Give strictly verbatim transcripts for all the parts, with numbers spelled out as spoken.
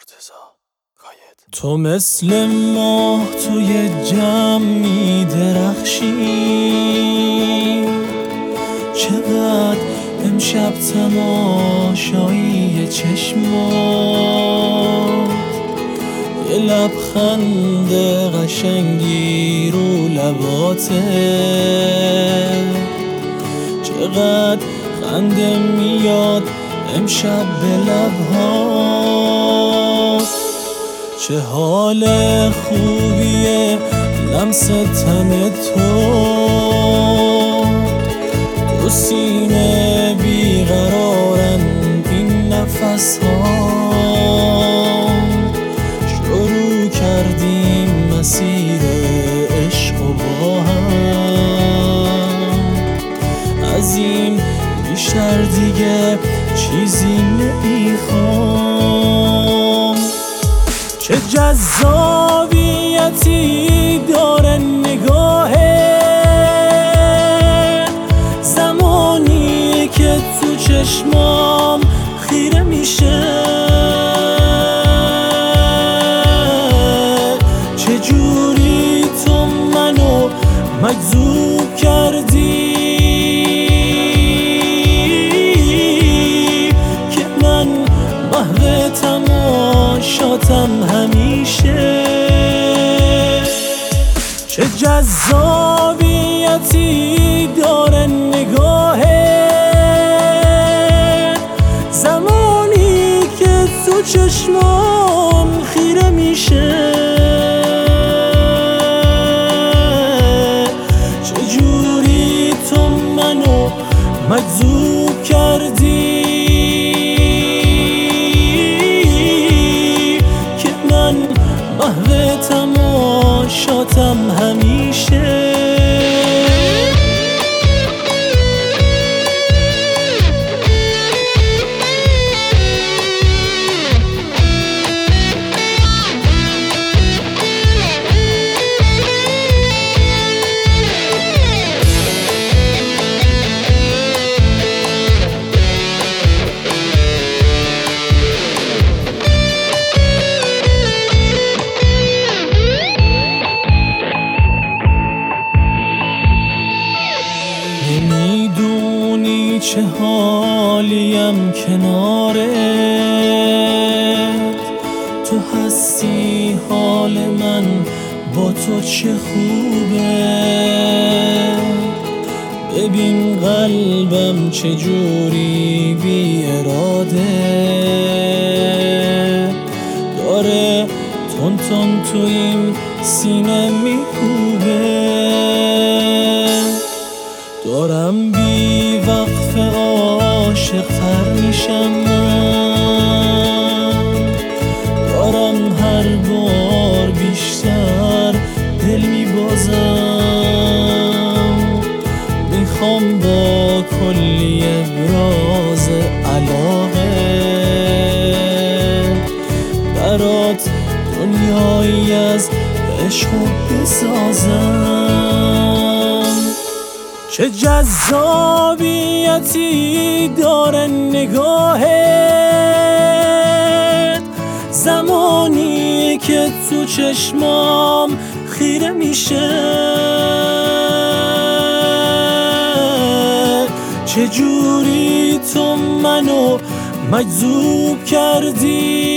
تو مثل ماه توی جمع می درخشی، چقدر امشب تماشایی چشمات، یه لبخند قشنگی رو لباته، چقدر خنده میاد امشب به لبهات، چه حال خوبیه لمس تن تو، تو سینه بیقرارن این نفس ها، شروع کردیم مسیر عشق و با هم، از این بیشتر دیگه چیزی نمیخوام. چه جذابیتی داره نگاهت، زمانی که تو چشمام خیره میشه، چه جوری تو منو مجذوب کردی که من محو تماشاتم همیشه. چه جذابیتی داره نگاهت، زمانی که تو چشمام خیره میشه، چه جوری تو منو مجذوب کردی که من محو تماشاتم همیشه. نمیدونی چه حالیم کنارت، تو هستی حال من با تو چه خوبه، ببین قلبم چجوری بی اراده داره تون تون تو این سینه میکوبه، دارم بی وقف عاشق تر میشم من، دارم هر بار بیشتر دل میبازم، میخوام با کلی ابراز علاقه برات دنیایی از عشق بسازم. چه جذابیتی داره نگاهت، زمانی که تو چشمام خیره میشه، چه جوری تو منو مجذوب کردی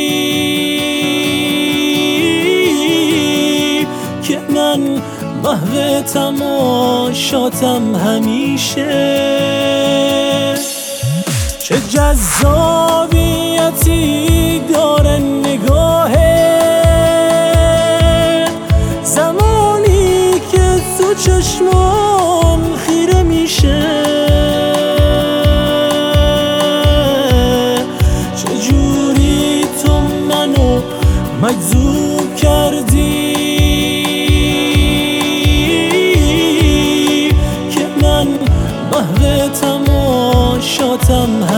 که من محو تماشاتم همیشه. چه جذابیتی داره نگاهت، زمانی که تو چشمام خیره میشه، چه جوری تو منو مجذوب کردی محو تماشاتم